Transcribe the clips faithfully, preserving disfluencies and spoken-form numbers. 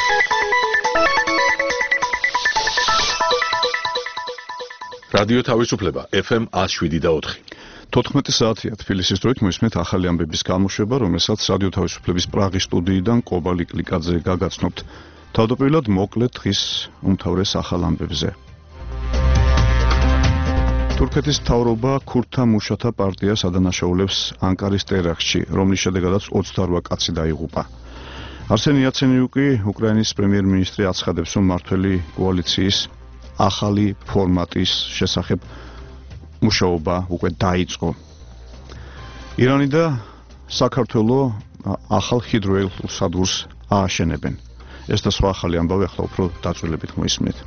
რადიო თავისუფლება ეფ ემ one oh seven და four. თოთხმეტი საათია თბილისის დროით მოისმენთ ახალი ამბების გამოშვება, რომელსაც რადიო თავისუფლების პრაღის სტუდიიდან კობა ლიკლიკაძე გაგაცნობთ. თავდაპირველად მოკლედ დღის უმთავრეს ახალ ამბებზე. თურქეთის მთავრობა ქურთთა მუშათა პარტიას ადანაშაულებს ანკარის ტერაქტში, რომლის შედეგადაც ოცდაორ კაცი დაიღუპა. არსენი იაცენიუკი, უკრაინის პრემიერ-მინისტრი აცხადებს, რომ მმართველი კოალიციის ახალი ფორმატის შესახებ მუშაობა უკვე დაიწყო. ირანი და საქართველო ახალ ჰიდროელექტროსადგურს ააშენებენ. ეს და სხვა ახალი ამბავი ახლა უფრო დაწვრილებით მოისმენთ.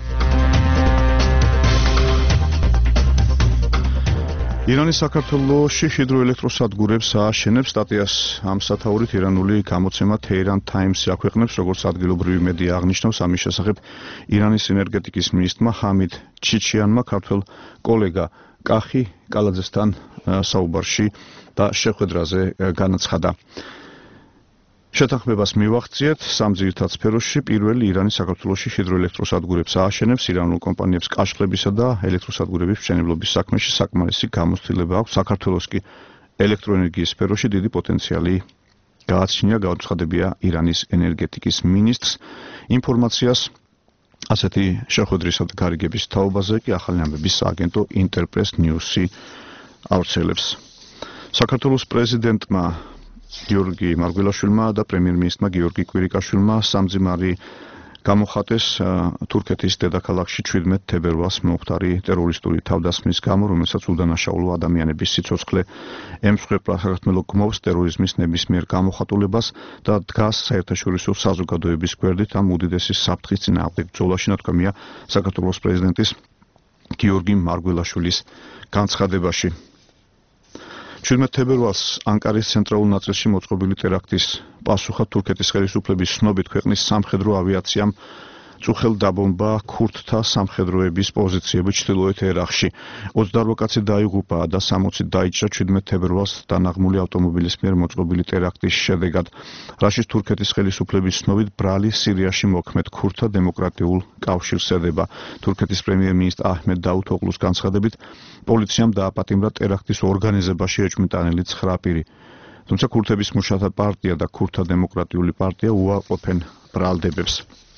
ირანი საქართველოში ჰიდროელექტროსადგურებს ააშენებს. სტატიას ამ სათაურით ირანული გამოცემა Tehran Times აქვეყნებს, როგორც ადგილობრივი მედია აღნიშნავს, ამის შესახებ ირანის ენერგეტიკის მინისტრმა ჰამიდ ჩიჩიანმა ქართველ კოლეგა კახი კალაძესთან საუბარში და შეხვედრაზე განაცხადა. შეთანხმებას მივახციეთ სამ ძირითად სფეროში. პირველი, ირანი საქართველოში ჰიდროელექტროსადგურებს ააშენებს. ირანულ კომპანიებს კაშხლებისა და ელექტროსადგურების მშენებლობის საქმეში საკმარისი გამოცდილება აქვს. საქართველოს კი ელექტროენერგიის სფეროში დიდი პოტენციალი გააჩნია, გაუცხადებია ირანის ენერგეტიკის მინისტრს. ინფორმაციას ასეთი შეხვედრისა და გარიგების თაობაზე კი ახალი ამბების სააგენტო ინტერპრეს ნიუსი ავრცელებს. საქართველოს პრეზიდენტმა გიორგი მარგველაშვილმა და პრემიერ-მინისტრმა გიორგი კვირიკაშვილმა სამძიმარი გამოხატეს თურქეთის დედაქალაქში შვიდმეტ თებერვალს მომხდარი ტერორისტული თავდასხმის გამო, რომელსაც უდანაშაულო ადამიანების სიცოცხლე ემსხვერპლა. საქართველო გმობს ტერორიზმის ნებისმიერ გამოხატულებას და დგას საერთაშორისო საზოგადოების გვერდით ამ უდიდესი საფრთხის წინააღმდეგ ბრძოლაში, ნათქვამია საქართველოს პრეზიდენტის გიორგი მარგველაშვილის განცხადებაში. შვიდმეტ თებერვალს ანკარის ცენტრალურ ნაწილში მოწყობილი ტერაქტის პასუხად თურქეთის ხელისუფლების ცნობით ქვეყნის სამხედრო ავიაციამ წუხელ დაბომბა ქურთთა სამხედროების პოზიციები ჩრდილოეთ ერაყში. ოცდაორ კაცი დაიღუპა და სამოცი დაიჭრა შვიდმეტ თებერვალს დანაღმული ავტომობილის მიერ მოწყობილი ტერაქტის შედეგად. რაშიც თურქეთის ხელისუფლების ცნობით ბრალი სირიაში მოქმედ ქურთთა დემოკრატიულ კავშირს ედება. თურქეთის პრემიერ-მინისტრ აჰმედ დაუთოღლუს განცხადებით, პოლიციამ დააპატიმრა ტერაქტის ორგანიზებაში ეჭვმიტანილი ცხრა პირი. თუმცა ქურთების მუშათა პარტია და ქურთთა დემოკრატიული პარტია უარყოფენ ბრალდებებს.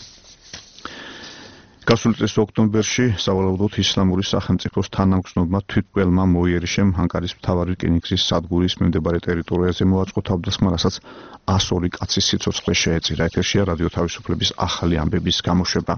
გასული წლის ოქტომბერში სავალალოდოთ ისლამური სახელმწიფოს თანამგზნობმა თვითმკვლელმა მოიერიშემ ანკარის მთავარი რკინიგზის სადგურის მიმდებარე ტერიტორიაზე მოაწყო თავდასხმა, რასაც ასორი კაცის სიცოცხლე შეეწირა. ეთერშია რადიო თავისუფლების ახალი ამბების გამოშვება.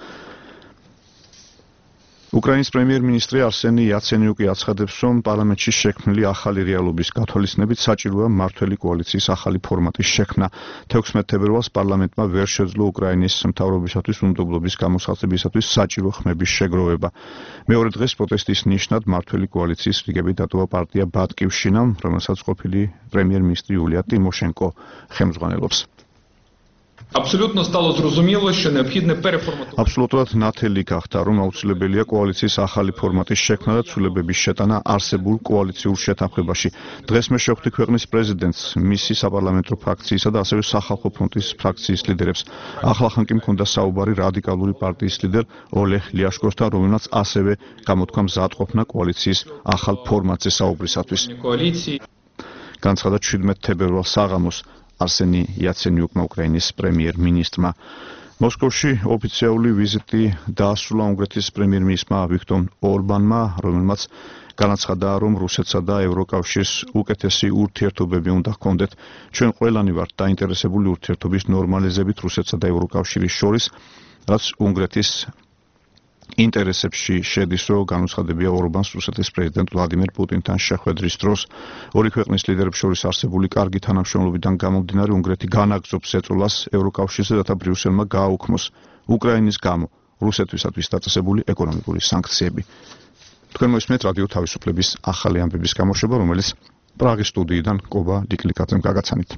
უკრაინის პრემიერ-მინისტრი არსენი იაცენიუკი აცხადებს, რომ პარლამენტში შექმნილი ახალი რეალობის გათვალისწინებით საჭიროა მმართველი კოალიციის ახალი ფორმატის შექმნა. თექვსმეტ თებერვალს პარლამენტმა ვერ შეძლო უკრაინის მთავრობისათვის უნდობლობის გამოსახლებისათვის საჭირო ხმების შეგროვება. მეორე დღეს პროტესტის ნიშნად მმართველი კოალიციის რიგები დატოვა პარტია ბატკივშინამ, რომელსაც ყოფილი პრემიერ-მინისტრი იულია ტიმოშენკო ხელმძღვანელობს. Абсолютно стало зрозуміло, що необхідне переформатування. Აბსოლუტურად ნათელი გახდა, რომ აუცილებელია კოალიციის ახალი ფორმატის შექმნა და ცვლილებების შეტანა არსებულ კოალიციურ შეთანხმებაში. დღეს მე შევხვდი ქვეყნის პრეზიდენტს, მისი საპარლამენტო ფრაქციისა და ასევე სახალხო ფრონტის ფრაქციის ლიდერებს. ახლახან კი მქონდა საუბარი რადიკალური პარტიის ლიდერ ოლეღ ლიაშკოსთან, რომელმაც ასევე გამოთქვა მზადყოფნა კოალიციის ახალ ფორმატზე საუბრისათვის. განცხადა შვიდმეტ თებერვალს საღამოს არსენი იაცენიუკმა უკრაინის პრემიერ-მინისტრმა. მოსკოვში ოფიციალური ვიზიტი დაასრულა უნგრეთის პრემიერ-მინისტრმა ვიქტორ ორბანმა, რომელმაც განაცხადა, რომ რუსეთსა და ევროკავშირს უკეთესი ურთიერთობები უნდა ჰქონდეთ. ჩვენ ყველანი ვართ დაინტერესებული ურთიერთობის ნორმალიზებით რუსეთსა და ევროკავშირის შორის, რაც უნგრეთის ინტერესებში შედის, რომ განუცხადებია ორბანს რუსეთის პრეზიდენტ ვლადიმერ პუტინთან შეხვედრის დროს. ორი ქვეყნის ლიდერებს შორის არსებული კარგი თანამშრომლობიდან გამომდინარე, უნგრეთი განაგრძობს ეწოლას ევროკავშირზე, რათა ბრიუსელმა გააუქმოს უკრაინის გამო რუსეთისათვის დაწესებული ეკონომიკური სანქციები. თქვენ მოისმენთ რადიო თავისუფლების ახალი ამბების გამოშვება, რომელიც პრაღის სტუდიიდან კობა ლიკლიკაძემ გაგაცანით.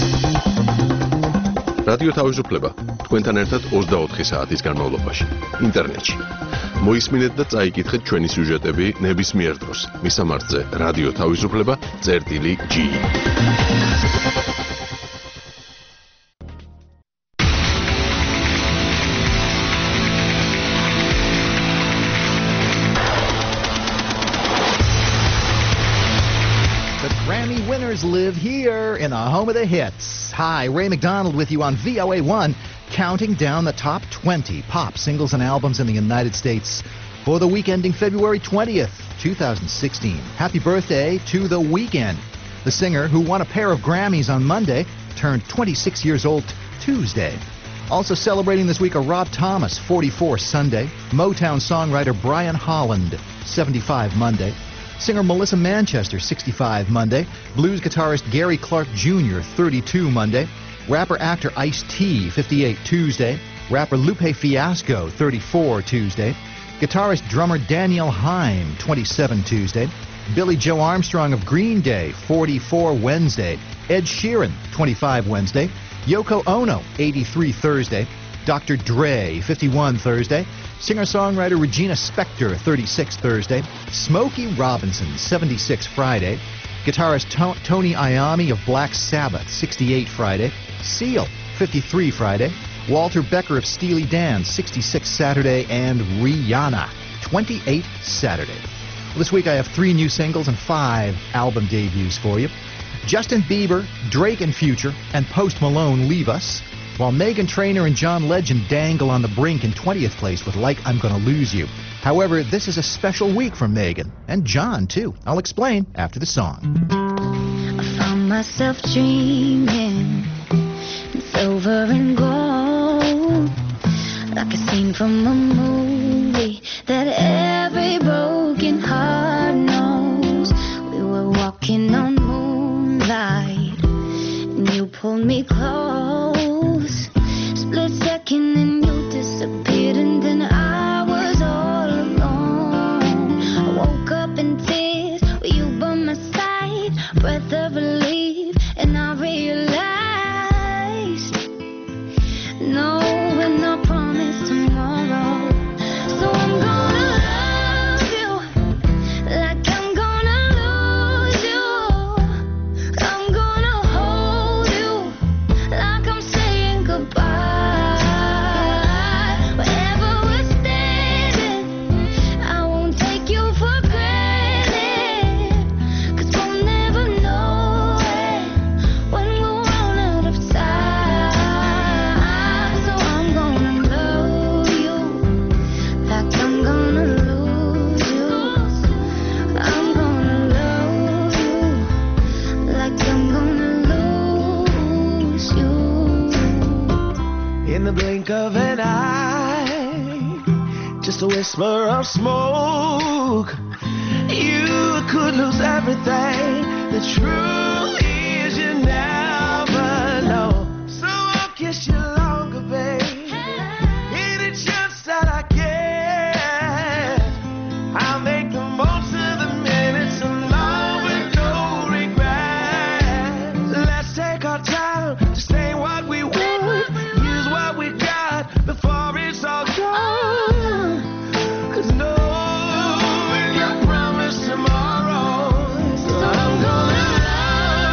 რადიო თავისუფლება თქვენთან ერთად ოცდაოთხი საათის განმავლობაში ინტერნეტში. მოისმინეთ და წაიკითხეთ ჩვენი სიუჟეტები ნებისმიერ დროს. მისამართზე რადიო თავისუფლება წერტილი ჯი. in the home of the hits. Hi, Ray McDonald with you on V O A one, counting down the top twenty pop singles and albums in the United States for the week ending February twentieth, twenty sixteen. Happy birthday to The Weeknd. The singer, who won a pair of Grammys on Monday, turned twenty-six years old Tuesday. Also celebrating this week are Rob Thomas, forty-four Sunday, Motown songwriter Brian Holland, seventy-five Monday, singer Melissa Manchester, sixty-five Monday, blues guitarist Gary Clark Junior, thirty-two Monday, rapper-actor Ice-T, fifty-eight Tuesday, rapper Lupe Fiasco, thirty-four Tuesday, guitarist drummer Daniel Haim, twenty-seven Tuesday, Billy Joe Armstrong of Green Day, forty-four Wednesday, Ed Sheeran, twenty-five Wednesday, Yoko Ono, eighty-three Thursday, Doctor Dre, fifty-one Thursday, singer-songwriter Regina Spektor, thirty-six Thursday, Smokey Robinson, seventy-six Friday, guitarist to- Tony Iommi of Black Sabbath, sixty-eight Friday, Seal, fifty-three Friday, Walter Becker of Steely Dan, sixty-six Saturday, and Rihanna, twenty-eight Saturday. Well, this week I have three new singles and five album debuts for you. Justin Bieber, Drake and Future, and Post Malone leave us, while Meghan Trainor and John Legend dangle on the brink in twentieth place with Like I'm Gonna Lose You. However, this is a special week for Meghan, and John, too. I'll explain after the song. I found myself dreaming in silver and gold, like a scene from a movie that every broken heart knows. We were walking on moonlight, and you pulled me close. Split second and you disappeared, and then I was all alone. I woke up in tears with you by my side, breath of relief, and I realized no one not promised tomorrow. So I'm gonna love you like I'm gonna lose you. I'm gonna hold you like I'm saying goodbye. Wherever we're standing, I won't take you for granted, 'cause we'll never know it when we'll run out of time. So I'm gonna love you like I'm gonna lose you. I'm gonna love you like I'm gonna lose you. In the blink of an eye, just a whisper of smoke, you could lose everything. The truth is you never know. So I'll kiss you longer, babe. Any chance that I get, I'll make the most of the minutes alone with no regret. Let's take our time to say what we want, use what we got before it's all gone. 'Cause no one can promise tomorrow. So I'm gonna love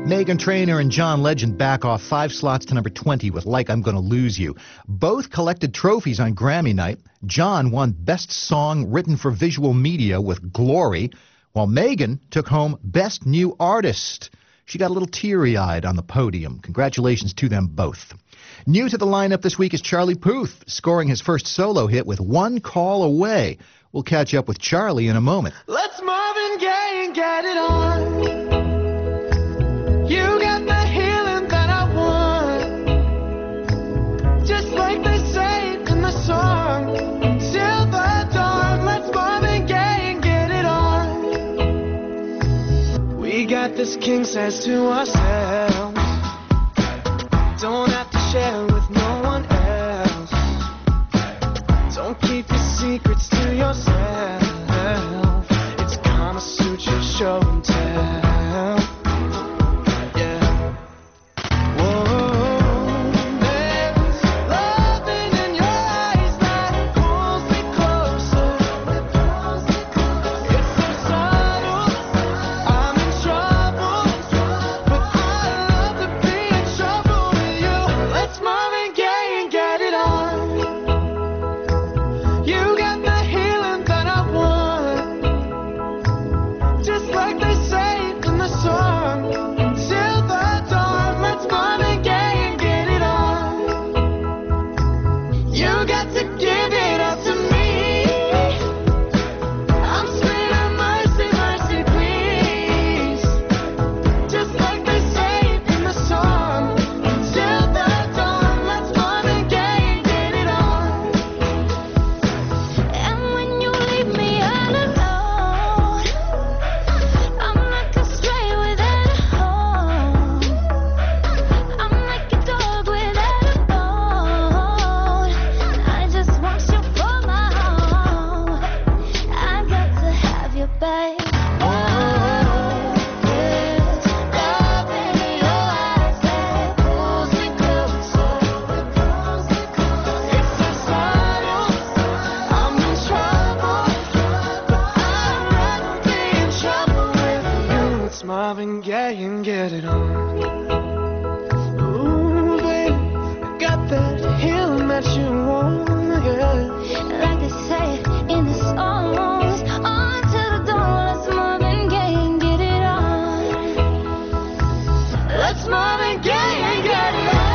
Meghan Trainor and John Legend back off five slots to number twenty with Like I'm Gonna Lose You. Both collected trophies on Grammy night. John won Best Song Written for Visual Media with Glory, while Meghan took home Best New Artist. She got a little teary-eyed on the podium. Congratulations to them both. New to the lineup this week is Charlie Puth, scoring his first solo hit with One Call Away. We'll catch up with Charlie in a moment. Let's Marvin Gaye and get it on. You got the healing that I want, just like they say in the song. Till the dawn, let's Marvin Gaye and get it on. We got this king size to ourselves. Don't have to share with no one else. Don't keep your secrets to yourself. It's Kama Sutra show and tell. Marvin Gaye and get it on. Ooh, baby, I got that healing that you want, yeah. Like they say in the songs, on to the dawn, let's Marvin Gaye and get it on. Let's Marvin Gaye and get it on.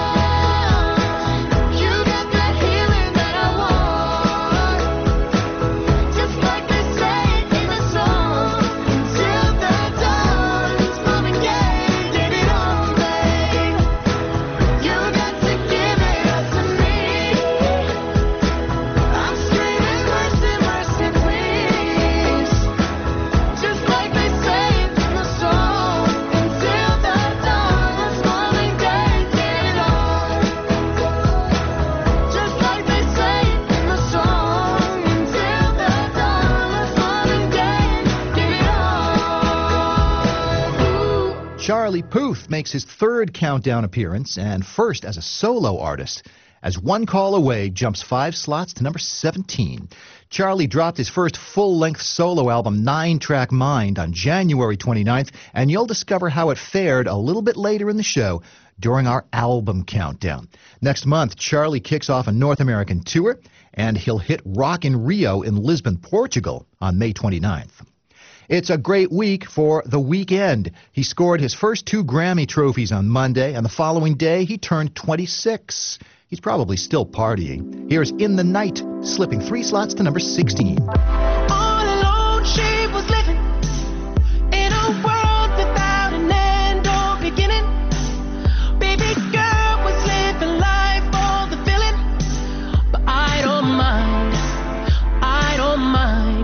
Charlie Puth makes his third Countdown appearance and first as a solo artist, as One Call Away jumps five slots to number seventeen. Charlie dropped his first full-length solo album, Nine Track Mind, on January twenty-ninth, and you'll discover how it fared a little bit later in the show during our album countdown. Next month, Charlie kicks off a North American tour, and he'll hit Rock in Rio in Lisbon, Portugal on May twenty-ninth. It's a great week for The Weeknd. He scored his first two Grammy trophies on Monday, and the following day he turned twenty-six. He's probably still partying. Here's In the Night, slipping three slots to number sixteen. All alone she was living in a world without an end or beginning. Baby girl was living life for the feeling. But I don't mind, I don't mind.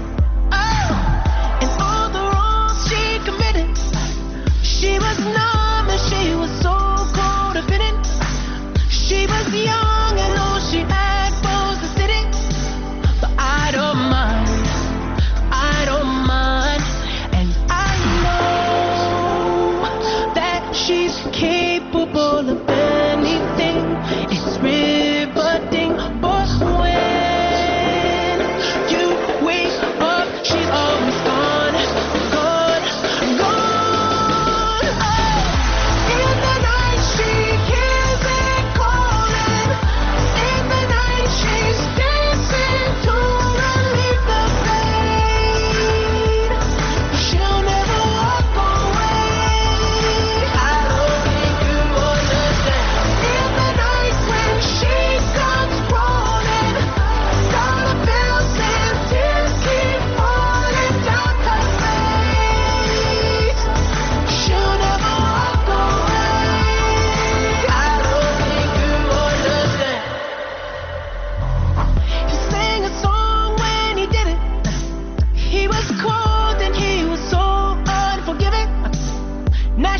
She was numb and she was so codependent. She was young and all she had was the city. But I don't mind, I don't mind. And I know that she's capable of anything. It's riveting, but when you wake up, she's always gone, gone, gone.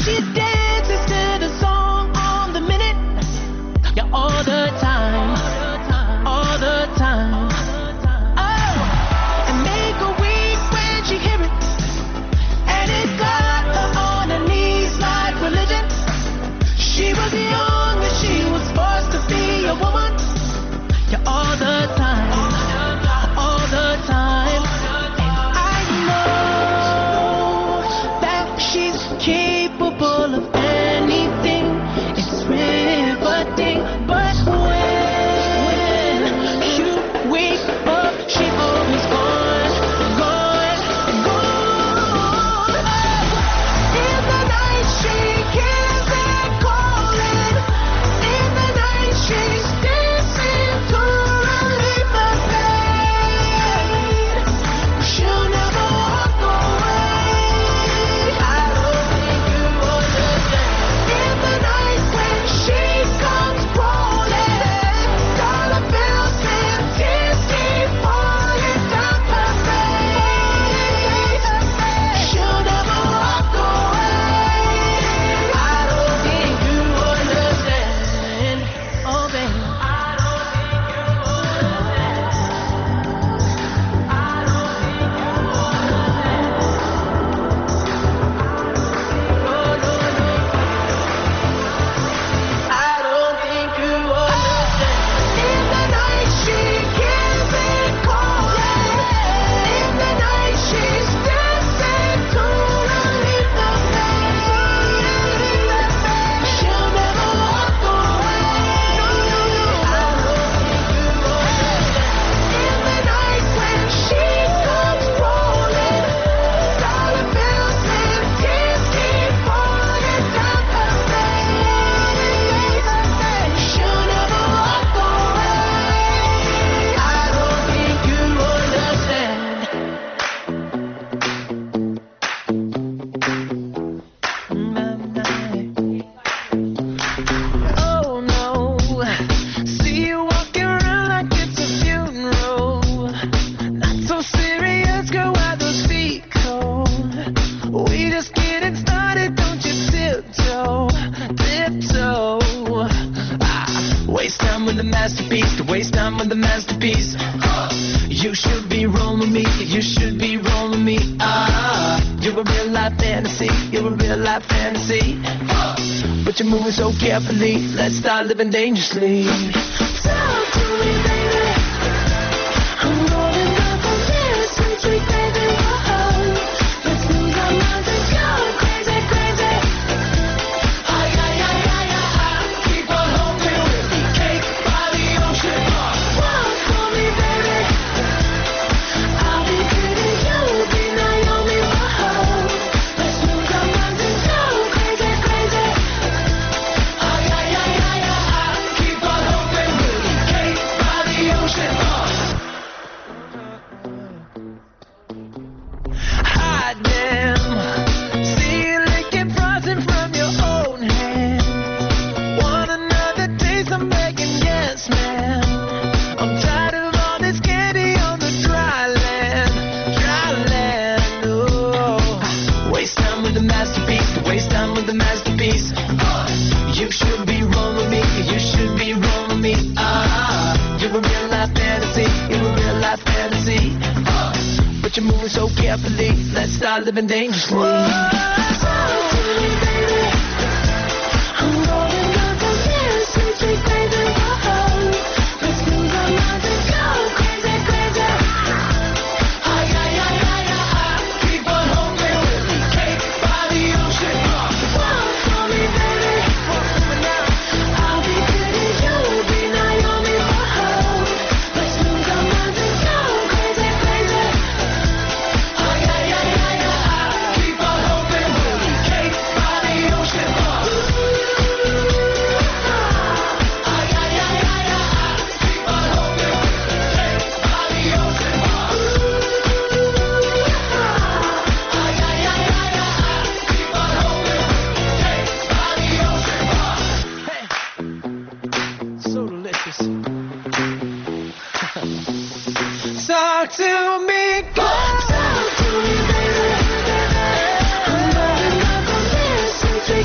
she dances to the song on the minute. Yeah, all the time, all the time. Oh, and make her weep when she hear it. And it got her on her knees like religion. She was young and she was forced to be a woman. Yeah, all the time, all the time. And I know that she's capable of anything. It's riveting, but when you wake up, she always gone, gone, gone. In the night she hears it calling. In the night she's dancing to relieve the pain. She'll never walk away. I don't think you understand. In the night when she comes crawling, dollar bills and tears keep falling down her face. She'll never walk away. I don't think you understand. Oh, baby. I don't think you understand. I don't think you understand. I don't think you understand. In the night she hears it calling. In the night she's dancing to relieve the pain. She'll never walk away. I don't think you understand. In the night when she comes rolling, dollar bills and tears keep falling down her face. She'll never walk away. I don't think you understand. Oh no, see you walking around like it's a funeral. Not so serious, girl, why those feet cold? We just getting started, don't you tiptoe, tiptoe. Ah, waste time with the masterpiece, to waste time with the masterpiece. You should be rolling me, you should be rolling me. Ah, you're a real life fantasy, you're a real life fantasy. But you're moving so carefully, let's start living dangerously. Talk to me, baby. I'm rolling up on this sweet, sweet baby. Whoa, let's lose our minds and go crazy, crazy. Ay, ay, ay, ay, ay, ay. Keep on hoping we'll be cake by the ocean. Walk for me, baby. I'll be pretty, you'll be Naomi. Whoa, let's lose our minds and go crazy, crazy. Ay, ay, ay, ay, ay, ay. Keep on hoping we'll be cake by the ocean. Hot damn, see you licking frozen from your own hand. Want another taste? I'm begging, yes, ma'am. I'm tired of all this candy on the dry land, dry land. Oh, waste time with the masterpiece, waste time with the masterpiece. You should be rolling me, you should be rolling me. Ah, you're a real life fantasy, you're a real life fantasy. But you're moving so carefully, let's start living dangerously. Talk to me, baby. I'm rolling up on this sweet, sweet baby. Whoa, let's lose our minds and go crazy, crazy. Ay, ay, ay, ay, ay, ay. Keep on hoping we'll be cake by the ocean. Walk for me, baby. I'll be pretty, you'll be Naomi. Whoa, let's lose our minds and go crazy, crazy. Ay, ay, ay, ay, ay, ay. Keep on hoping we'll be cake by the ocean. Ay, ay, ay, ay, ay, ay. Keep on hoping we'll be cake by the ocean. Ay, ay, ay, ay, ay, ay. Keep on hoping we'll be cake by the ocean. Hey, so delicious. Talk to me, girl. Talk to me, baby. I'm rolling up on this sweet, sweet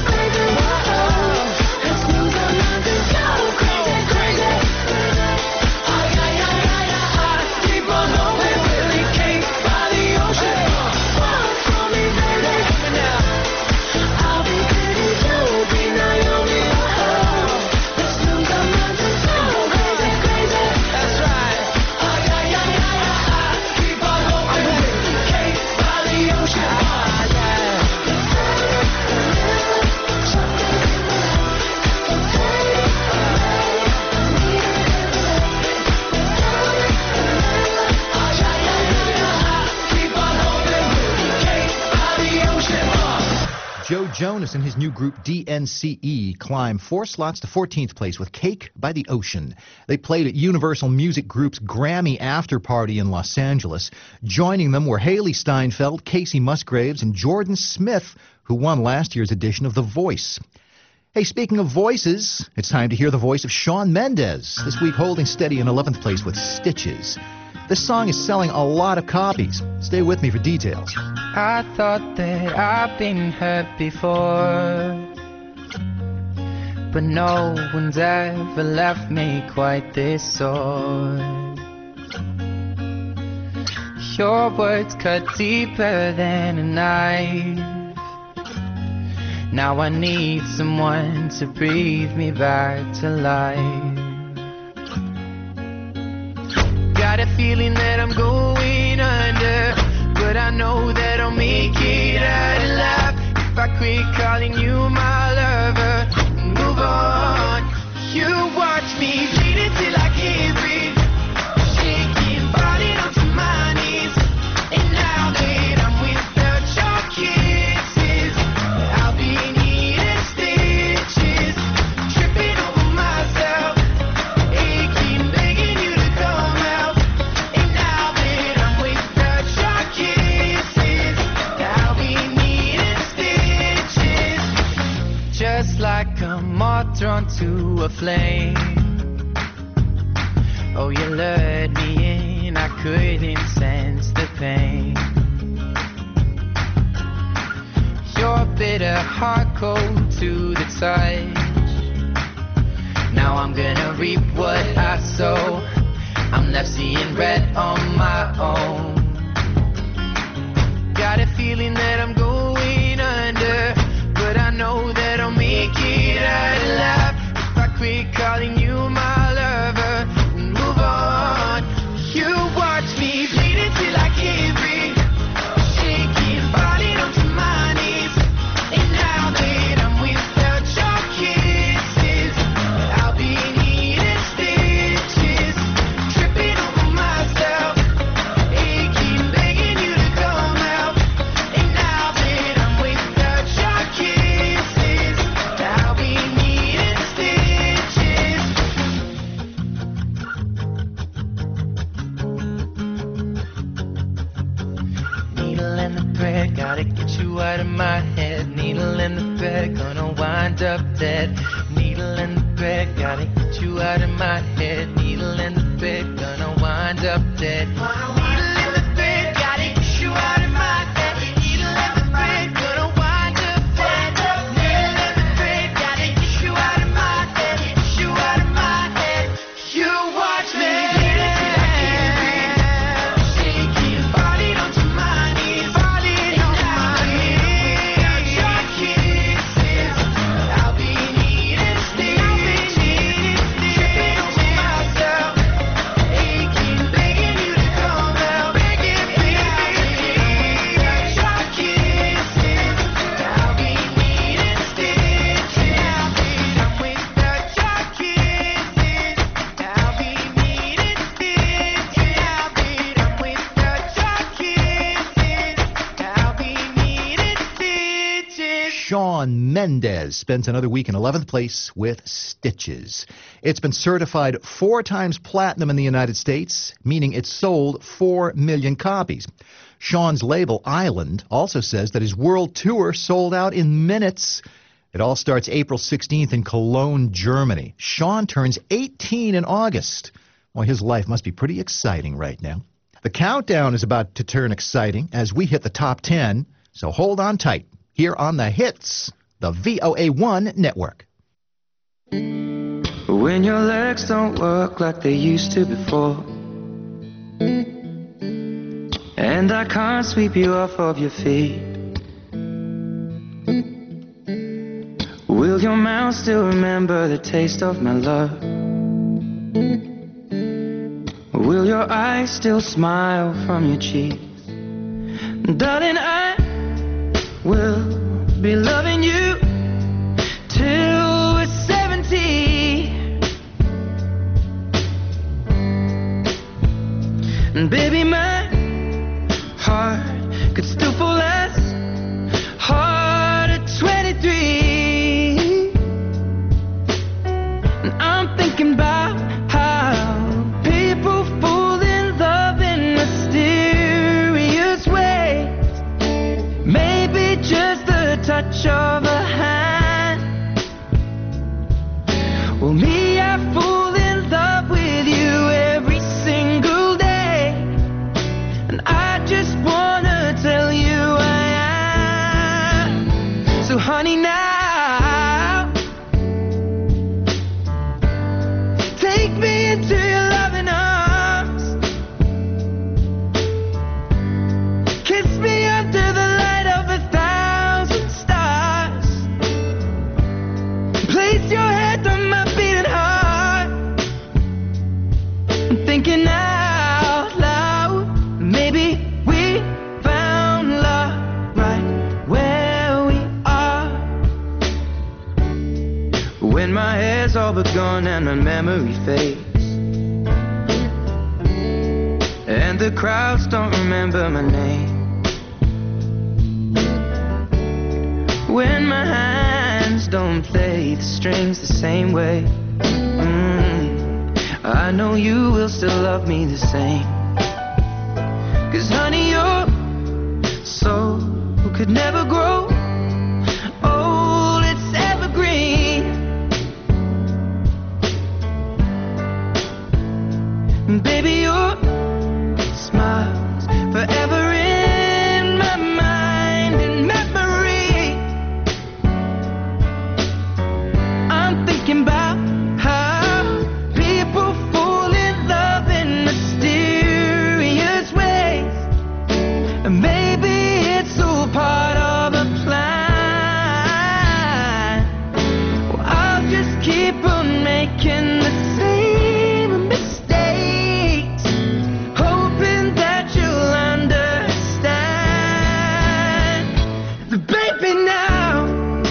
Jonas and his new group D N C E climb four slots to fourteenth place with Cake by the Ocean. They played at Universal Music Group's Grammy After Party in Los Angeles. Joining them were Haley Steinfeld, Casey Musgraves, and Jordan Smith, who won last year's edition of The Voice. Hey, speaking of voices, it's time to hear the voice of Shawn Mendes, this week holding steady in eleventh place with Stitches. This song is selling a lot of copies. Stay with me for details. I thought that I've been hurt before, but no one's ever left me quite this sore. Your words cut deeper than a knife. Now I need someone to breathe me back to life. Got a feeling that I'm going under, but I know that I'll make it out alive if I quit calling you my lover and move on. You watch me bleed until I can't breathe, shaking, falling onto my knees. And now that I'm without your kisses, I'll be needing stitches, tripping over myself, aching, begging you to come out. And now that I'm without your kisses, I'll be needing stitches, just like a moth drawn to a flame. Oh, you lured me in, I couldn't sense the pain. Your bitter heart cold to the touch. Now I'm gonna reap what I sow. I'm left seeing red on my own. Got a feeling that I'm going under, but I know that I'll make it out alive if I quit calling you my lover and move on. You watch me bleed until I can't breathe, shaking, falling onto my knees. And now that I'm without your kisses, I'll be needing stitches, tripping over myself, aching, begging you to come out. And now that I'm without your kisses, I'll be needing stitches. Needle in the thread, gotta get you out of my head. Needle in the thread, gonna wind up dead. Needle in the thread, gotta get you out of my head. Needle in the thread, gonna wind up dead. Needle in the thread, gotta get you out of my head. Needle in the thread, gonna wind up dead. Needle in the thread, gotta get you out of my head. Get you out of my head. You watch me bleed until I can't breathe, shaking, falling onto my knees, falling on my knees. Without your kisses, I'll be needing stitches, tripping over myself, aching, begging you to come out, begging, begging. Without your kisses, I'll be needing stitches. I'm without your kisses, I'll be needing stitches. I'm without your kisses, I'll be needing stitches. Shawn Mendes spends another week in eleventh place with Stitches. It's been certified four times platinum in the United States, meaning it's sold four million copies. Shawn's label, Island, also says that his world tour sold out in minutes. It all starts April sixteenth in Cologne, Germany. Shawn turns eighteen in August. Well, his life must be pretty exciting right now. The countdown is about to turn exciting as we hit the top ten, so hold on tight. Here on The Hits, the V O A one Network. When your legs don't work like they used to before, and I can't sweep you off of your feet, will your mouth still remember the taste of my love? Will your eyes still smile from your cheeks? Darling, I will be loving you till we're seventy. And baby, my heart could still fall as hard at twenty-two. honey, now take me into your loving arms. Kiss me under the light of a thousand stars. Place your head on my beating heart. I'm thinking out loud, maybe we found love right where we are. When my hair's all but gone and my memory fades, and the crowds don't remember my name. When my hands don't play the strings the same way, mm, I know you will still love me the same. 'Cause honey, your soul could never grow old, it's evergreen. And baby, your smile's forever in my mind and memory. I'm thinking about how people fall in love in mysterious ways. And maybe it's all part of a plan. Well, I'll just keep on making the same mistakes, hoping that you'll understand. But baby, now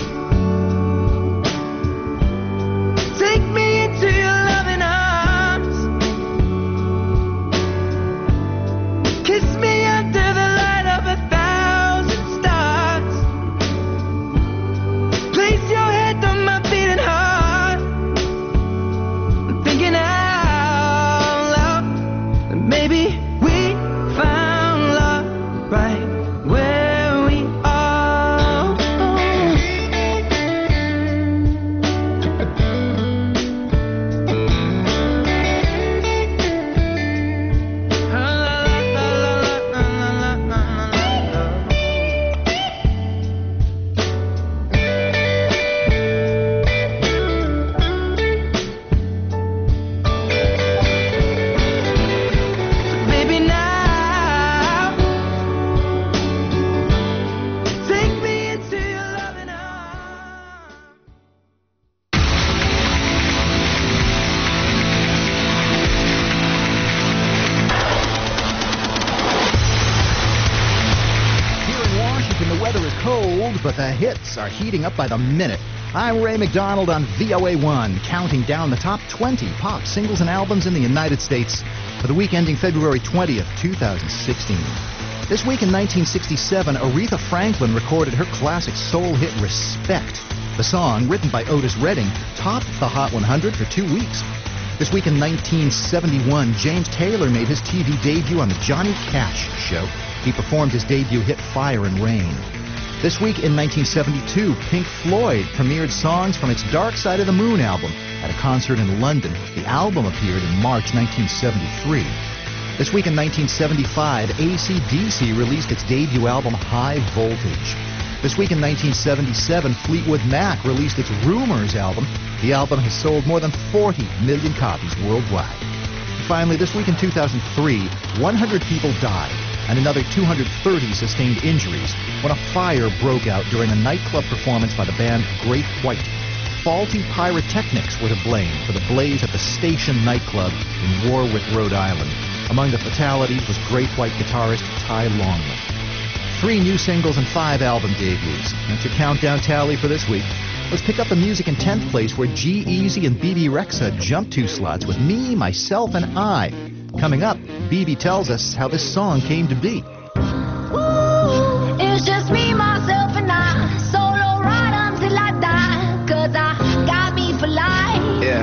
take me into your loving arms. Kiss me under the light of a thousand stars. Place your head on my beating heart. I'm thinking out loud that maybe we found love right where we are. Baby, now take me into your loving arms. Here in Washington, the weather is cold, but the hits are heating up by the minute. I'm Ray McDonald on V O A one, counting down the top twenty pop singles and albums in the United States for the week ending February twentieth, twenty sixteen. This week in nineteen sixty-seven, Aretha Franklin recorded her classic soul hit Respect. The song, written by Otis Redding, topped the Hot one hundred for two weeks. This week in nineteen seventy-one, James Taylor made his T V debut on the Johnny Cash Show. He performed his debut hit Fire and Rain. This week in nineteen seventy-two, Pink Floyd premiered songs from its Dark Side of the Moon album at a concert in London. The album appeared in March nineteen seventy-three. This week in nineteen seventy-five, A C D C released its debut album High Voltage. This week in nineteen seventy-seven, Fleetwood Mac released its Rumors album. The album has sold more than forty million copies worldwide. Finally, this week in two thousand three, one hundred people died and another two hundred thirty sustained injuries when a fire broke out during a nightclub performance by the band Great White. Faulty pyrotechnics were to blame for the blaze at the Station nightclub in Warwick, Rhode Island. Among the fatalities was Great White guitarist Ty Longman. Three new singles and five album debuts. That's your countdown tally for this week. Let's pick up the music in tenth place, where G-Eazy and B B Rexa jumped two slots with Me, Myself, and I. Coming up, B B tells us how this song came to be. Ooh, it's just me, myself, and I. Solo ride until I die, 'cause I got me for life. Yeah.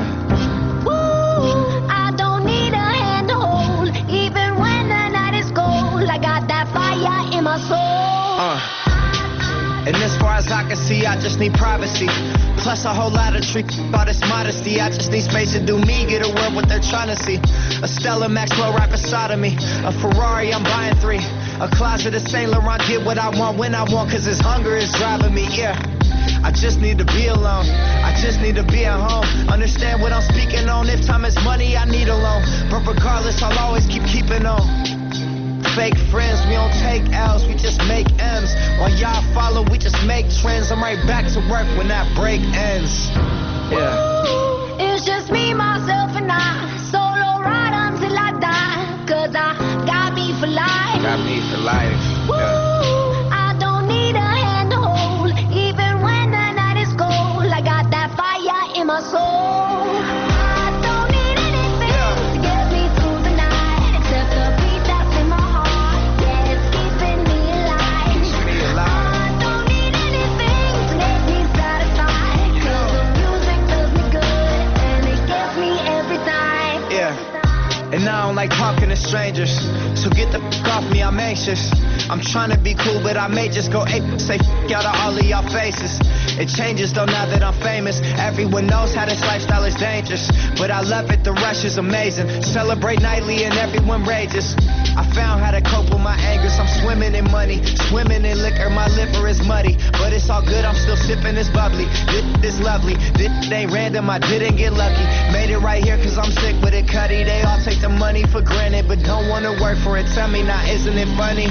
Ooh, I don't need a hand to hold, even when the night is cold. I got that fire in my soul. Uh. And as far as I can see, I just need privacy. Plus a whole lot of trick about this modesty. I just need space to do me, get a word what they're trying to see. A Stella Maxwell right beside of me. A Ferrari, I'm buying three. A closet of Saint Laurent, get what I want when I want, 'cause this hunger is driving me, yeah. I just need to be alone. I just need to be at home. Understand what I'm speaking on. If time is money, I need a loan. But regardless, I'll always keep keeping on. Fake friends, we don't take L's, we just make M's. While y'all follow, we just make trends. I'm right back to work when that break ends. Yeah. Ooh, it's just me, myself, and I. Solo ride until I die. Cause I got me for life. Got me for life. Ooh, Yeah. I don't need a hand to hold. Even when the night is cold, I got that fire in my soul. I don't need anything to get me through the night, except the beat that's in my heart. Yeah, it's keeping me alive. Me alive. I don't need anything to make me satisfied. Cause the music does me good, and it gets me every time. Yeah. And I don't like talking to strangers, so get the f*** off me, I'm anxious. I'm trying to be cool, but I may just go ape, say f*** out of all of y'all faces. It changes though now that I'm famous. Everyone knows how this lifestyle is dangerous, but I love it, the rush is amazing. Celebrate nightly and everyone rages. I found how to cope with my angers. I'm swimming in money, swimming in liquor. My liver is muddy, but it's all good, I'm still sipping this bubbly. This is lovely, this ain't random, I didn't get lucky. Made it right here cause I'm sick with it, Cuddy. They all take the money for granted, but don't wanna work for it. Tell me now, isn't it funny?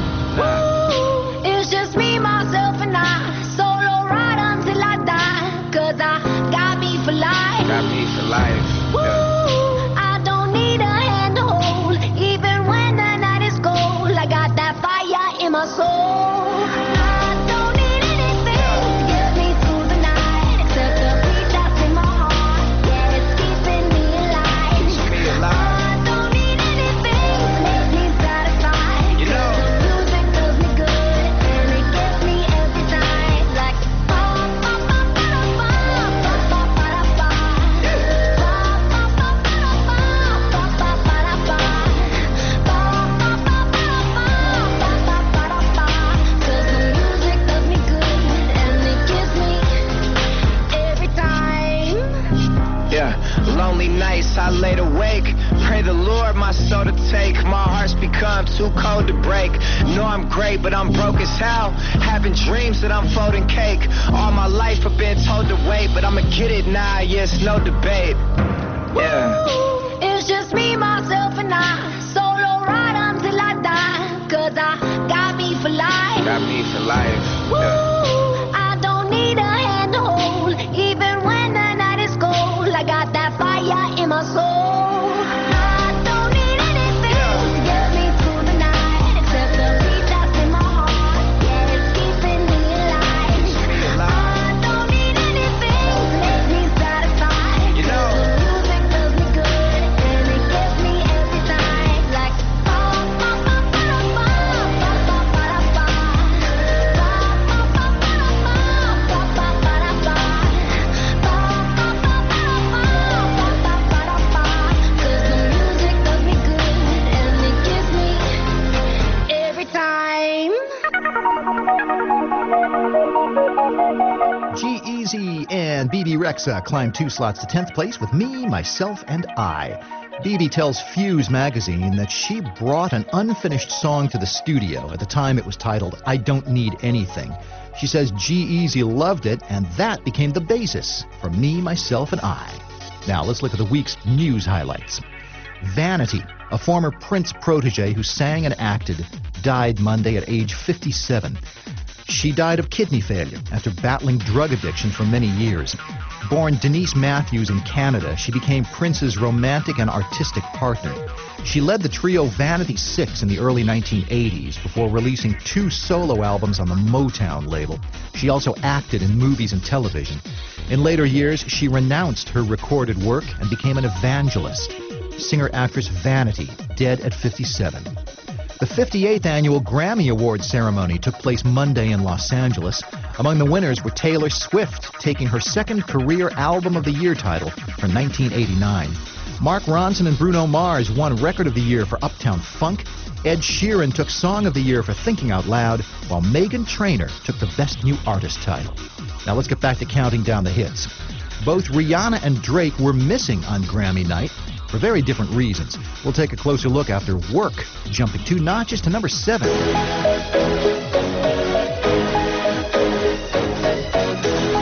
Ooh, it's just me, myself, and I. Solo ride until I die. Cause I got me for life. Got me for life. Ooh, I don't need a hand to hold. Even when the night is cold, I got that fire in my soul. I don't need anything to get me through the night, except the beat that's in my heart. Yeah, it's keeping me alive. Me alive. I don't need anything to make me satisfied. You know. The music does me good, and it gets me every time. Like ba ba ba ba ba ba ba ba ba ba. Ba ba ba ba ba ba ba ba ba ba. Ba ba ba ba ba ba ba ba ba. 'Cause the music does me good, and it gives me every time. Yeah, lonely nights I laid awake. Pray the Lord my soul to take. My heart's become too cold to break. Know I'm great, but I'm broke as hell. Having dreams that I'm folding cake. All my life I've been told to wait, but I'ma get it now, yes, no debate. Yeah. Ooh, it's just me, myself, and I. Solo ride until I die. Cause I got me for life. Got me for life. Yeah. Ooh, I don't need a hand to hold. Even when the night is cold, I got that fire in my soul. I don't need anything to get me through the night, except the beat that's in my heart. Yeah, it's keeping me alive. I don't need anything to make me satisfied. You know. The music does me good, and it gets me every time. Like ba ba ba ba ba ba ba ba ba ba. Ba ba ba ba ba ba ba ba ba ba. Ba ba ba ba ba ba ba ba ba ba. 'Cause the music does me good, and it gives me every time. G-Eazy and B B Rexa climbed two slots to tenth place with Me, Myself, and I. B B tells Fuse magazine that she brought an unfinished song to the studio. At the time, it was titled I Don't Need Anything. She says G-Eazy loved it, and that became the basis for Me, Myself, and I. Now, let's look at the week's news highlights. Vanity, a former Prince protege who sang and acted, died Monday at age fifty-seven. She died of kidney failure after battling drug addiction for many years. Born Denise Matthews in Canada, she became Prince's romantic and artistic partner. She led the trio Vanity Six in the early nineteen eighties before releasing two solo albums on the Motown label. She also acted in movies and television. In later years, she renounced her recorded work and became an evangelist. Singer-actress Vanity, dead at fifty-seven. The fifty-eighth annual Grammy Awards ceremony took place Monday in Los Angeles. Among the winners were Taylor Swift, taking her second career Album of the Year title for nineteen eighty-nine. Mark Ronson and Bruno Mars won Record of the Year for Uptown Funk. Ed Sheeran took Song of the Year for Thinking Out Loud, while Meghan Trainor took the Best New Artist title. Now let's get back to counting down the hits. Both Rihanna and Drake were missing on Grammy night for very different reasons. We'll take a closer look after Work, jumping two notches to number seven.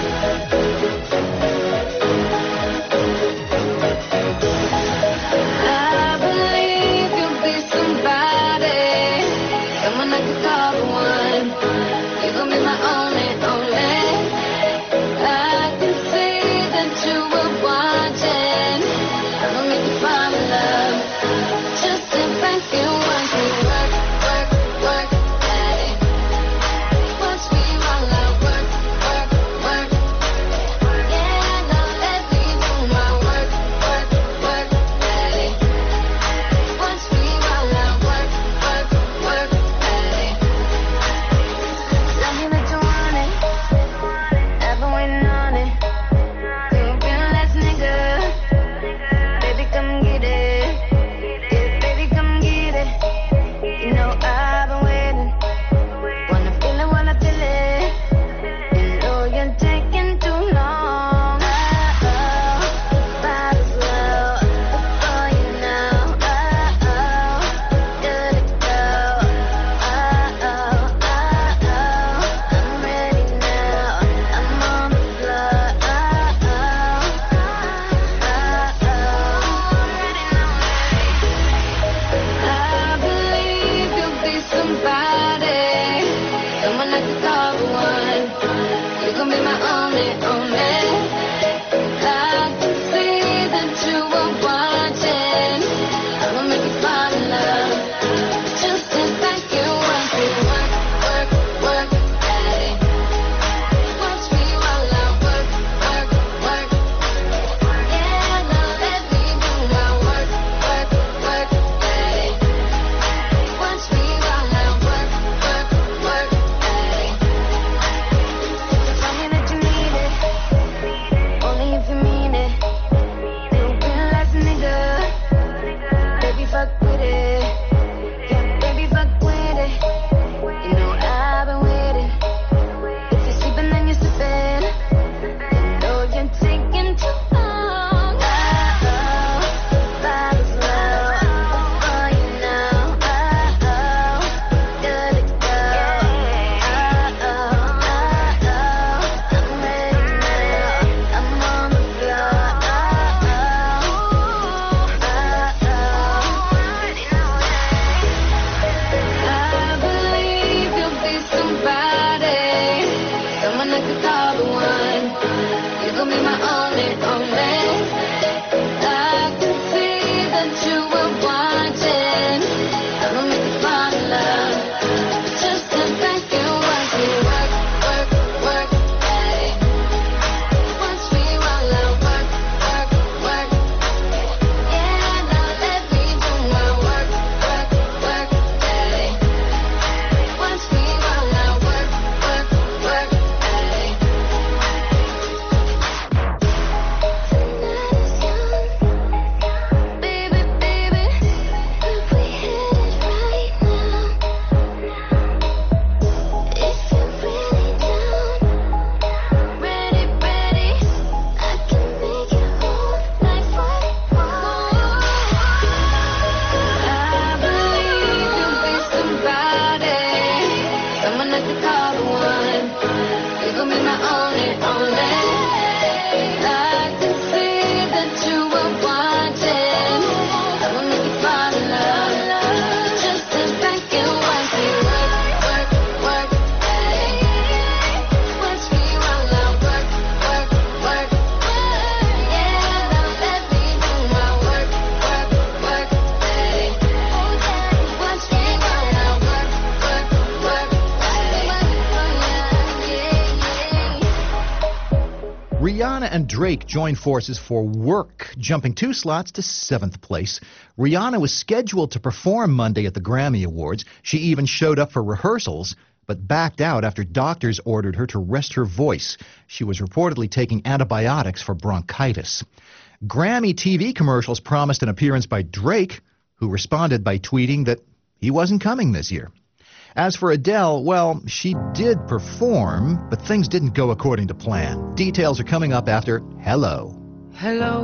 Rihanna and Drake joined forces for Work, jumping two slots to seventh place. Rihanna was scheduled to perform Monday at the Grammy Awards. She even showed up for rehearsals, but backed out after doctors ordered her to rest her voice. She was reportedly taking antibiotics for bronchitis. Grammy T V commercials promised an appearance by Drake, who responded by tweeting that he wasn't coming this year. As for Adele, well, she did perform, but things didn't go according to plan. Details are coming up after Hello. Hello,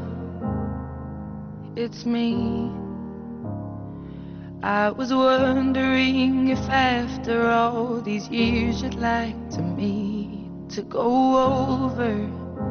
it's me. I was wondering if after all these years you'd like to meet to go over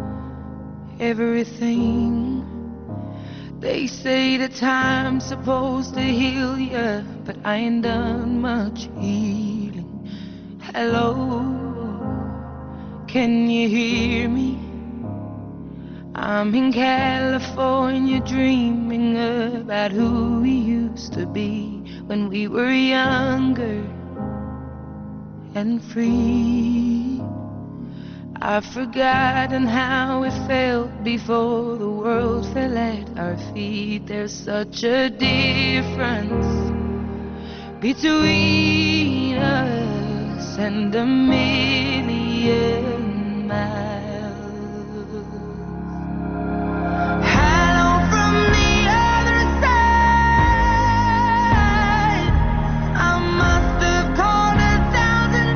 everything. They say that time's supposed to heal ya, but I ain't done much healing. Hello, can you hear me? I'm in California dreaming about who we used to be when we were younger and free. I've forgotten how it felt before the world fell at our feet. There's such a difference between us and a million miles. Hello from the other side. I must have called a thousand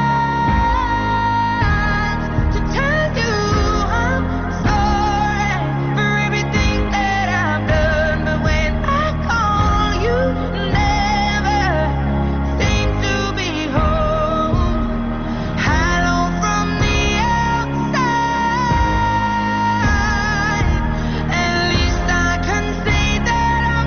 times to tell you I'm sorry for everything that I've done, but when I call you never seem to be home. Hello from the outside. At least I can say that I've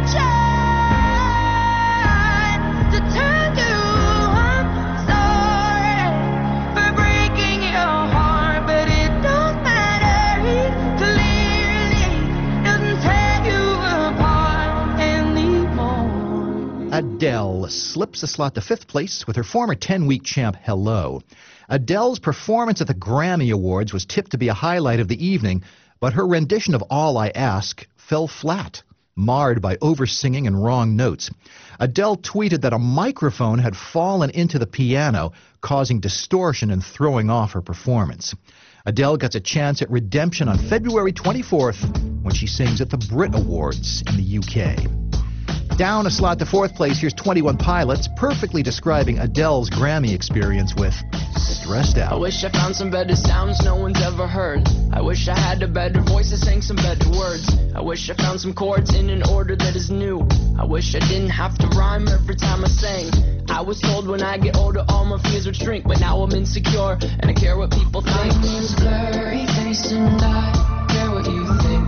tried to tell you I'm sorry for breaking your heart, but it don't matter. It clearly doesn't tear you apart anymore. Adele slips a slot to fifth place with her former ten-week champ Hello. Adele's performance at the Grammy Awards was tipped to be a highlight of the evening, but her rendition of All I Ask fell flat, marred by over-singing and wrong notes. Adele tweeted that a microphone had fallen into the piano, causing distortion and throwing off her performance. Adele gets a chance at redemption on February twenty-fourth when she sings at the Brit Awards in the U K. Down a slot to fourth place, here's twenty-one Pilots, perfectly describing Adele's Grammy experience with Stressed I Out. wish I found some better sounds no one's ever heard. I wish I had a better voice that sang some better words. I wish I found some chords in an order that is new. I wish I didn't have to rhyme every time I sang. I was told when I get older all my fears would shrink, but now I'm insecure and I care what people think. My name's blurry face and I care what you think.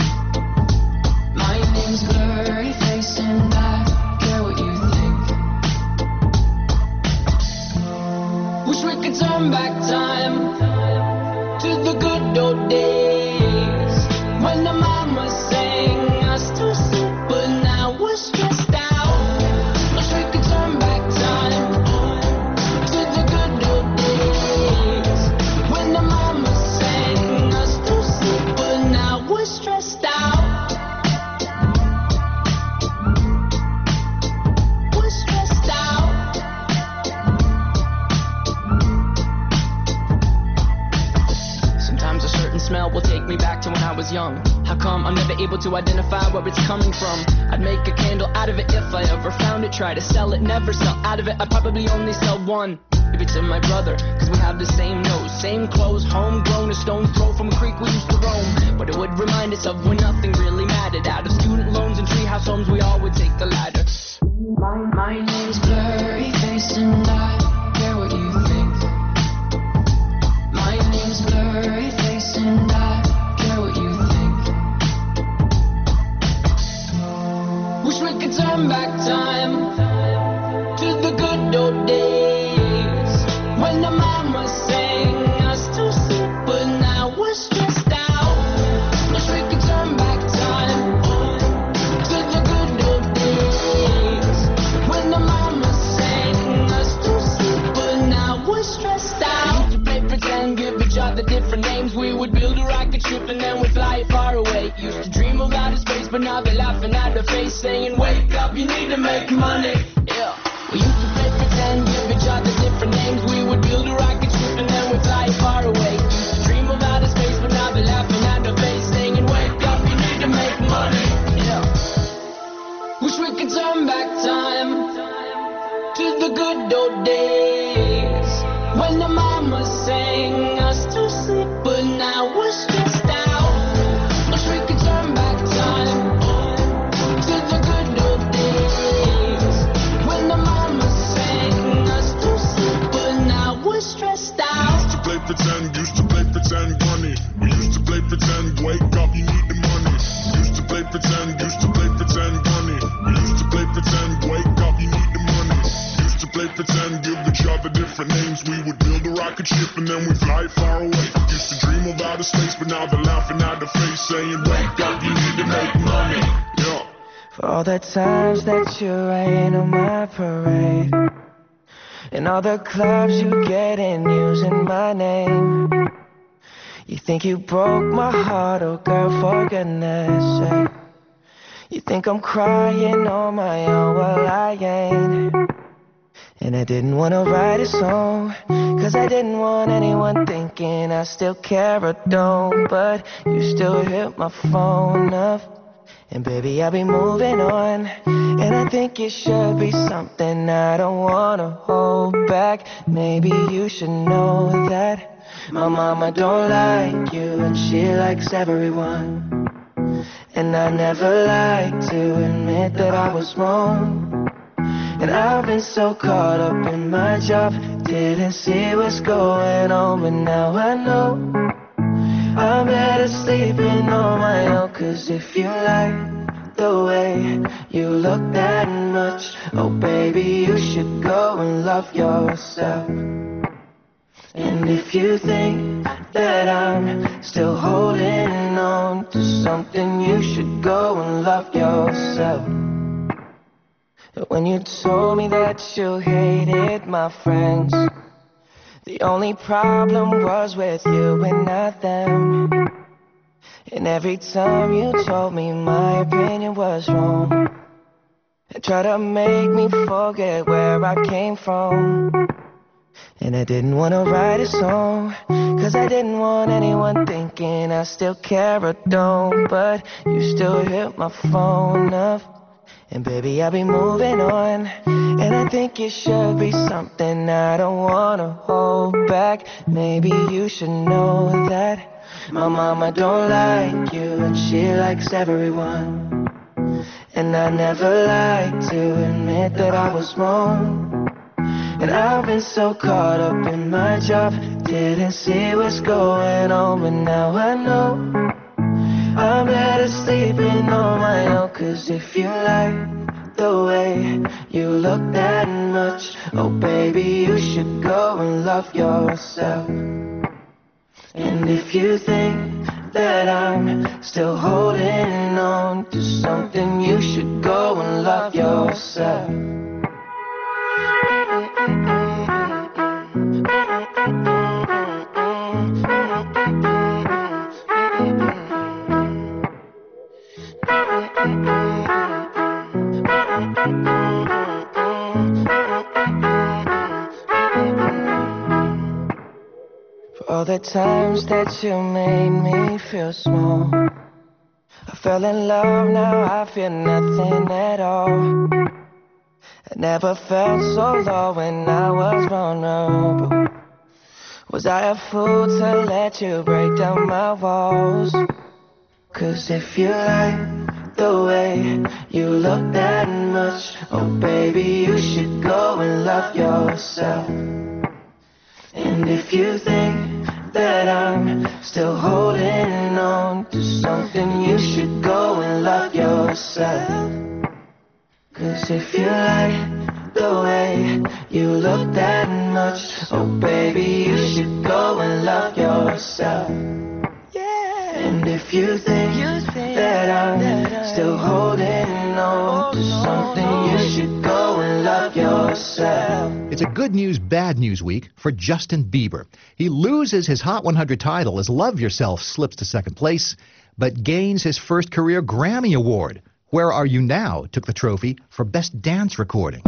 My name's blurry face and I care what you think. Wish we could turn back time to the good old days when the mama sang us to sleep, but now we're stressed out. Wish we could turn back time to the good old days when the mama sang us to sleep, but now we're stressed out. We're stressed out. Sometimes a certain smell will take me back to when I was young. How come I'm never able to identify where it's coming from? I'd make a candle out of it if I ever found it. Try to sell it, never sell out of it. I'd probably only sell one. Maybe to my brother, cause we have the same nose, same clothes, homegrown, a stone's throw from a creek we used to roam. But it would remind us of when nothing really mattered. Out of student loans and treehouse homes, we all would take the ladder. My, my name's blurry face and I care what you think. My name's blurry face and I care what you think. Wish we could turn back time to the good old days when the mama sang us to sleep, but now we're stressed out. Wish we could turn back time to the good old days when the mama sang us to sleep, but now we're stressed out. You play pretend, give each other different names. We would build a rocket ship and then we'd fly far away. Used to dream of outer space, but now they're laughing at the face, saying, wake up, you need to make money. Yeah. We used to play pretend, give each other different names. We would build a rocket ship and then we'd fly far away. Used to dream of outer space, but now they're laughing at the face, saying, wake up, you need to make money. Yeah. Wish we could turn back time to the good old days when the mama sang us to sleep, but now we're stressed out. Wish we could turn back time to the good old days when the mama sang us to sleep, but now we're stressed out. Used to play pretend, used to play pretend, money. We used to play pretend, wake up, you need the money. Used to play pretend, used to play pretend, money. We used to play pretend, wake up, you need the money. Used to play pretend, give each other different names. We would build a rocket ship and then we fly far away. Used to dream of outer space, but now they're laughing at the face, saying, wake up, you need to make money. Yeah. For all the times that you rain on my parade, and all the clubs you get in using my name. You think you broke my heart, oh girl, for goodness sake. You think I'm crying on my own, well I ain't. And I didn't wanna write a song, cause I didn't want anyone thinking I still care or don't. But you still hit my phone up, and baby I'll be moving on. And I think it should be something I don't wanna hold back. Maybe you should know that my mama don't like you and she likes everyone. And I never like to admit that I was wrong. And I've been so caught up in my job, didn't see what's going on, but now I know I'm better sleeping on my own. Cause if you like the way you look that much, oh baby, you should go and love yourself. And if you think that I'm still holding on to something, you should go and love yourself. When you told me that you hated my friends, the only problem was with you and not them. And every time you told me my opinion was wrong, and tried to make me forget where I came from. And I didn't wanna write a song, cause I didn't want anyone thinking I still care or don't. But you still hit my phone up, and baby I'll be moving on. And I think it should be something I don't wanna hold back. Maybe you should know that my mama don't like you and she likes everyone. And I never like to admit that I was wrong. And I've been so caught up in my job, didn't see what's going on, but now I know I'm better sleeping on my own. Cause if you like the way you look that much, oh baby, you should go and love yourself. And if you think that I'm still holding on to something, you should go and love yourself. For all the times that you made me feel small, I fell in love, now I feel nothing at all. I never felt so low when I was vulnerable. Was I a fool to let you break down my walls? Cause if you like the way you look that much, oh baby, you should go and love yourself. And if you think that I'm still holding on to something, you should go and love yourself. Cause if you like the way you look that much, oh baby, you should go and love yourself. Yeah. And if you think, you think that I'm that still holding on to something, you should go and love yourself. It's a good news, bad news week for Justin Bieber. He loses his Hot one hundred title as Love Yourself slips to second place, but gains his first career Grammy Award. Where Are You Now took the trophy for Best Dance Recording.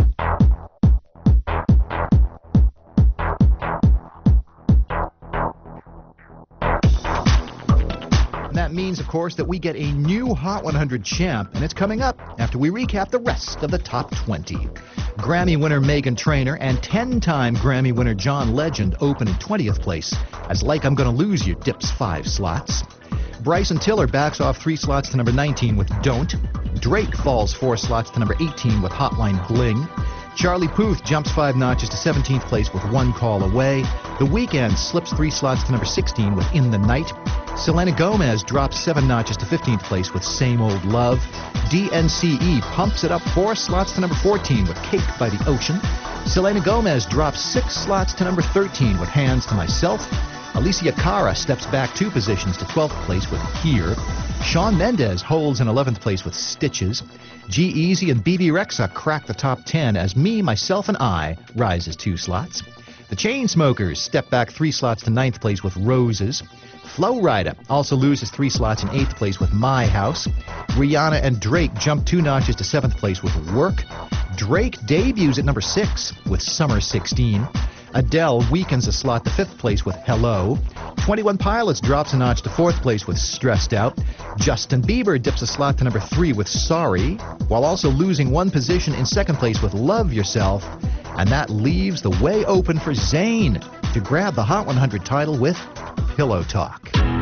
That means, of course, that we get a new Hot one hundred champ, and it's coming up after we recap the rest of the top twenty. Grammy winner Meghan Trainor and ten-time Grammy winner John Legend open in twentieth place as Like I'm Gonna Lose You dips five slots. Bryson Tiller backs off three slots to number nineteen with Don't. Drake falls four slots to number eighteen with Hotline Bling. Charlie Puth jumps five notches to seventeenth place with One Call Away. The Weeknd slips three slots to number sixteen with In the Night. Selena Gomez drops seven notches to fifteenth place with Same Old Love. D N C E pumps it up four slots to number fourteen with Cake by the Ocean. Selena Gomez drops six slots to number thirteen with Hands to Myself. Alicia Cara steps back two positions to twelfth place with Here. Shawn Mendes holds in eleventh place with Stitches. G-Eazy and B B Rexha crack the top ten as Me, Myself, and I rises two slots. The Chainsmokers step back three slots to ninth place with Roses. Flo Rida also loses three slots in eighth place with My House. Rihanna and Drake jump two notches to seventh place with Work. Drake debuts at number six with Summer sixteen. Adele weakens a slot to fifth place with Hello. twenty-one Pilots drops a notch to fourth place with Stressed Out. Justin Bieber dips a slot to number three with Sorry, while also losing one position in second place with Love Yourself. And that leaves the way open for Zayn to grab the Hot one hundred title with Pillow Talk.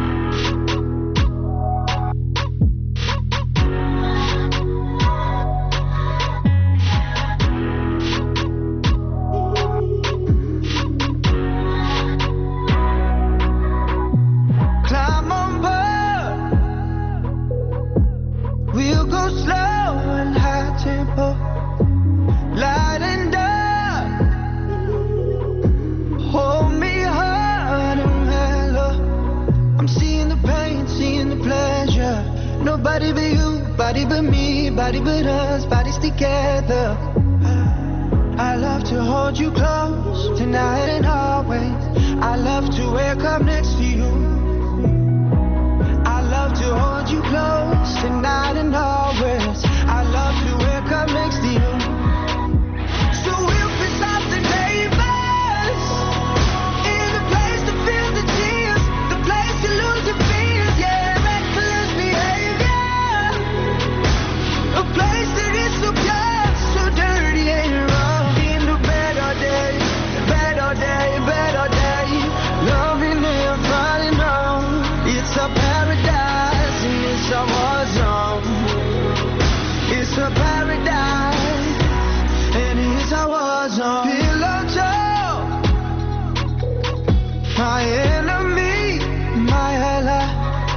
Nobody but you, body but me, body but us, bodies together. I love to hold you close, tonight and always. I love to wake up next to you. I love to hold you close, tonight and always. I love to wake up next to you. So we'll be something neighbors, in the place to feel the tears, the place to lose your fears, yeah, reckless behavior. A place that is so pure, so dirty and rough. In the bed all day, bed all day, bed all day. Loving and falling on. It's a paradise and it's a war zone. It's a paradise and it's a war zone. Pillow talk, my enemy, my ally.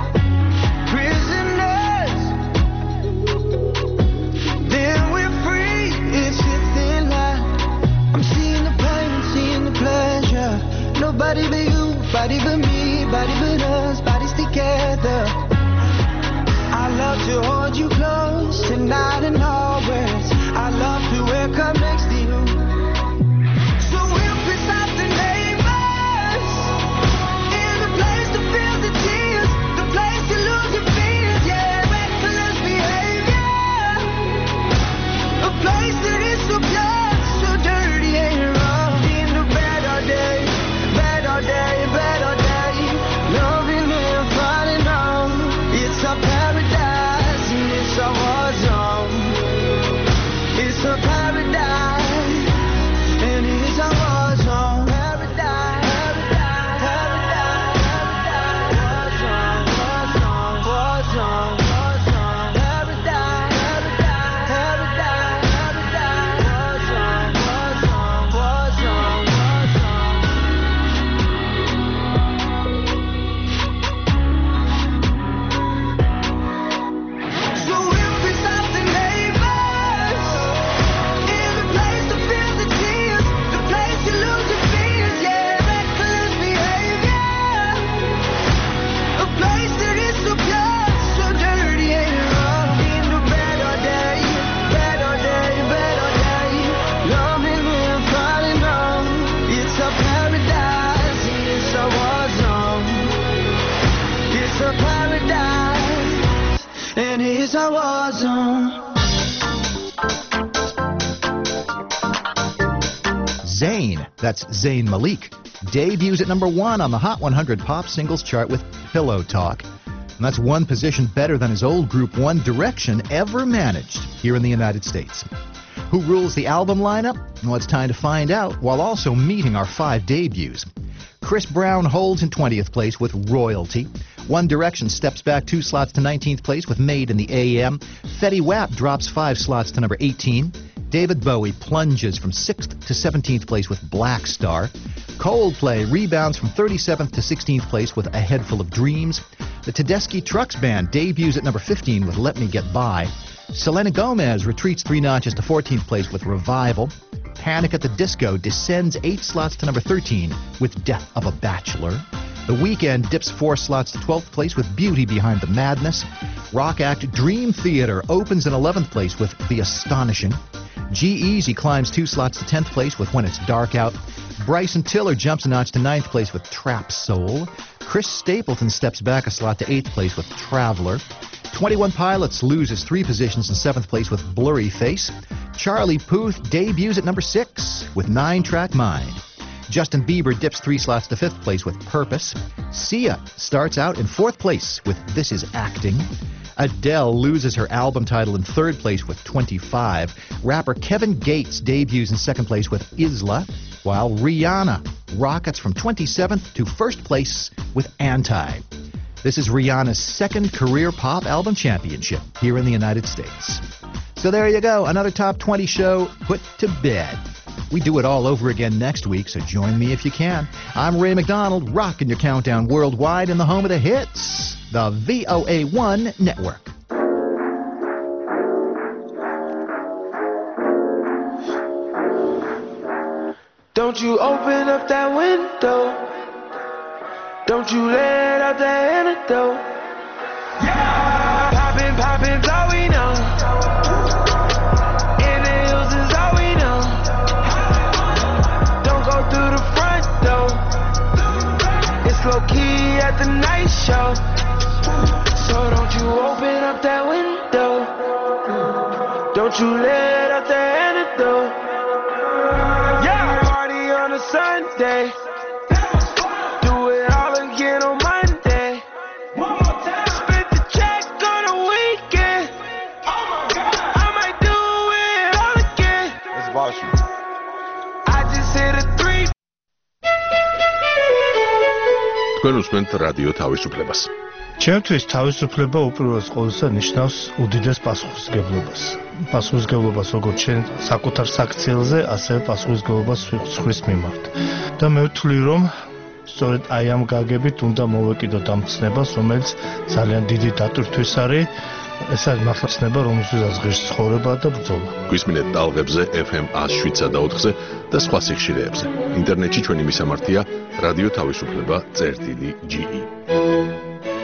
Nobody but you, body but me, body but us, bodies together. I love to hold you close, tonight and always. I love to wake up next to you. So we'll be something neighbors, in the place to feel the tears, the place to lose your fears, yeah, reckless behavior. A place that is so pure, so dirty and rough. In the bed all day, all day, bed all day, loving and falling on. It's a paradise and it's a war zone. a paradise, and here's our war zone. Zayn, that's Zayn Malik, debuts at number one on the Hot one hundred Pop Singles chart with Pillow Talk. And that's one position better than his old group One Direction ever managed here in the United States. Who rules the album lineup? Well, it's time to find out, while also meeting our five debuts. Chris Brown holds in twentieth place with Royalty. One Direction steps back two slots to nineteenth place with Made in the A M. Fetty Wap drops five slots to number eighteen. David Bowie plunges from sixth to seventeenth place with Black Star. Coldplay rebounds from thirty-seventh to sixteenth place with A Head Full of Dreams. The Tedeschi Trucks Band debuts at number fifteen with Let Me Get By. Selena Gomez retreats three notches to fourteenth place with Revival. Panic at the Disco descends eight slots to number thirteen with Death of a Bachelor. The Weeknd dips four slots to twelfth place with Beauty Behind the Madness. Rock act Dream Theater opens in eleventh place with The Astonishing. G-Eazy climbs two slots to tenth place with When It's Dark Out. Bryson Tiller jumps a notch to ninth place with Trap Soul. Chris Stapleton steps back a slot to eighth place with Traveler. twenty-one Pilots loses three positions in seventh place with Blurry Face. Charlie Puth debuts at number six with Nine Track Mind. Justin Bieber dips three slots to fifth place with Purpose. Sia starts out in fourth place with This Is Acting. Adele loses her album title in third place with twenty-five. Rapper Kevin Gates debuts in second place with Isla, while Rihanna rockets from twenty-seventh to first place with Anti. This is Rihanna's second career pop album championship here in the United States. So there you go, another Top twenty show put to bed. We do it all over again next week, so join me if you can. I'm Ray McDonald, rocking your countdown worldwide in the home of the hits, the V O A one Network. Don't you open up that window. Don't you let out the antidote. Yeah! Poppin', poppin's all we know. In the hills is all we know. Don't go through the front door. It's low key at the night show. So don't you open up that window. Don't you let out the antidote. Yeah! Party on a Sunday. თქვენ უსმენთ რადიო თავისუფლებას. ჩემთვის თავისუფლება უპირველეს ყოვლისა ნიშნავს უდიდეს პასუხისმგებლობას. პასუხისმგებლობას როგორც ჩვენ საკუთარ საქციელზე, ასევე პასუხისმგებლობას სხვის მიმართ. და მე ვთვლი, რომ სწორედ აი ამ გაგებით უნდა მოვეკიდოთ ამ ცნებას, რომელიც ძალიან დიდი დატვირთვის არის. ეს არის მართლა ცნება, რომელსაც ღირს ცხოვრება და ბრძოლა. გვისმინეთ ტალღებზე F M one oh seven და ოთხზე და სხვა სიხშირეებზე. ინტერნეტში ჩვენი მისამართია რადიო თავისუფლება წერტილი G E.